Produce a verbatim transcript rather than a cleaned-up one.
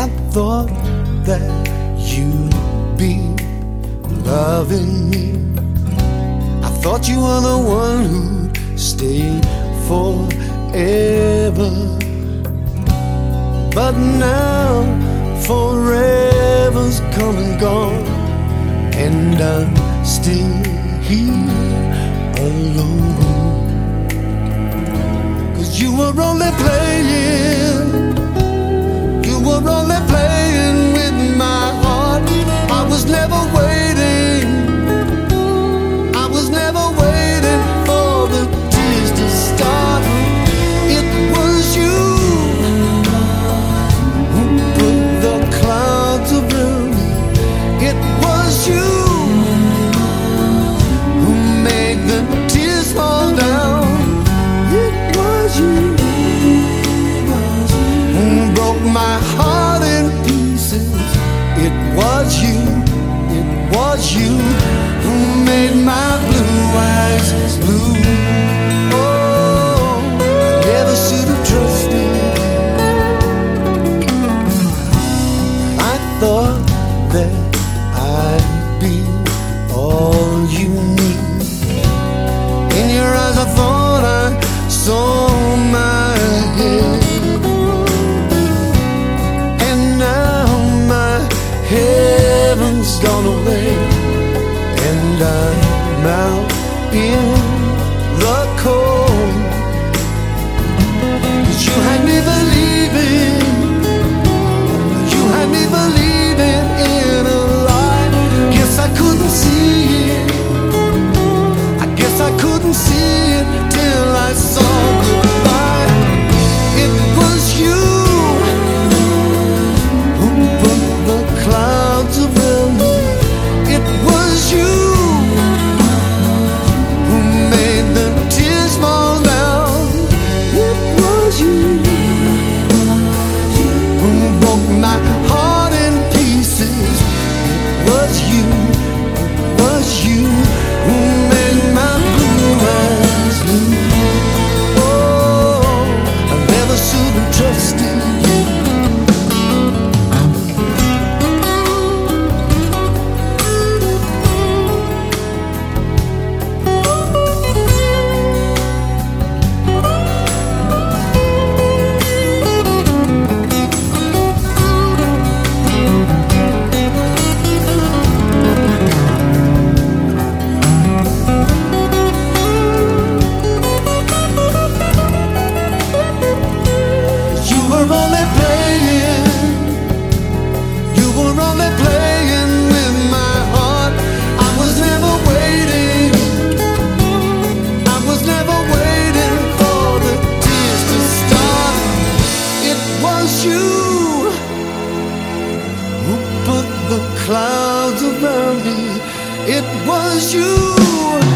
I thought that you'd be loving me. I thought you were the one who'd stay forever. But now forever's come and gone, and I'm still here alone. 'Cause you were only playing, you were only playing with my heart. I was never waiting, I was never waiting for the tears to start. It was you who put the clouds around me. It was you who made the tears fall down. It was you who broke my heart in pieces. It was you, it was you who made my blue eyes blue. Oh, I never should have trusted. I thought that I'd be all you need. In your eyes I thought I saw my head, and now my heaven's gone away, and I'm out in the cold. 'Cause you had me believing, you had me believing in a lie. Guess I couldn't see it, I guess I couldn't see it till I saw goodbye. It was you who put the clouds around me. It was you who made the tears fall down. It was you who broke my heart in pieces. It was you, it was you who made my blue eyes blue. Oh, I never should have trusted you. You were only playing, you were only playing with my heart. I was never waiting, I was never waiting for the tears to start. It was you who put the clouds around me. It was you